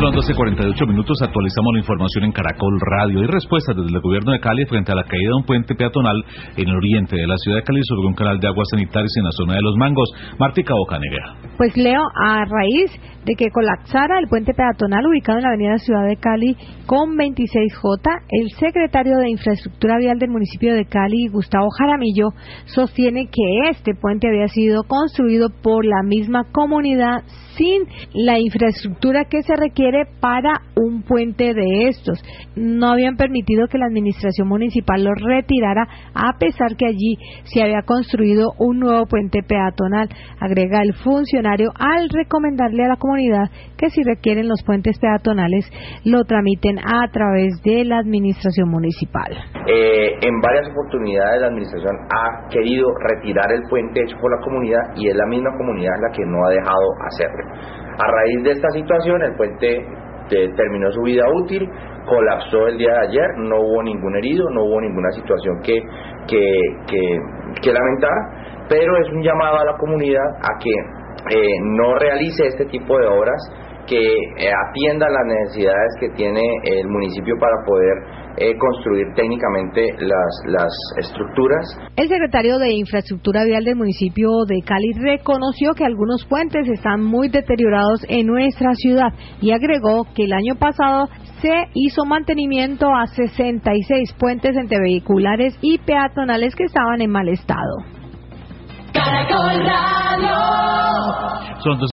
Son 12:48, actualizamos la información en Caracol Radio. Y respuestas desde el gobierno de Cali frente a la caída de un puente peatonal en el oriente de la ciudad de Cali sobre un canal de aguas sanitarias en la zona de Los Mangos. Martica Bocanegra. Pues Leo, a raíz de que colapsara el puente peatonal ubicado en la avenida Ciudad de Cali con 26J, el secretario de Infraestructura Vial del municipio de Cali, Gustavo Jaramillo, sostiene que este puente había sido construido por la misma comunidad sin la infraestructura que se requiere para un puente de estos. No habían permitido que la administración municipal lo retirara, a pesar que allí se había construido un nuevo puente peatonal, agrega el funcionario, al recomendarle a la comunidad que si requieren los puentes peatonales lo tramiten a través de la administración municipal. En varias oportunidades la administración ha querido retirar el puente hecho por la comunidad y es la misma comunidad la que no ha dejado hacerlo. A raíz de esta situación el puente terminó su vida útil, colapsó el día de ayer, no hubo ningún herido, no hubo ninguna situación que lamentar, pero es un llamado a la comunidad a que no realice este tipo de obras, que atienda las necesidades que tiene el municipio para poder construir técnicamente las estructuras. El secretario de Infraestructura Vial del municipio de Cali reconoció que algunos puentes están muy deteriorados en nuestra ciudad y agregó que el año pasado se hizo mantenimiento a 66 puentes entre vehiculares y peatonales que estaban en mal estado. Caracol Radio. Son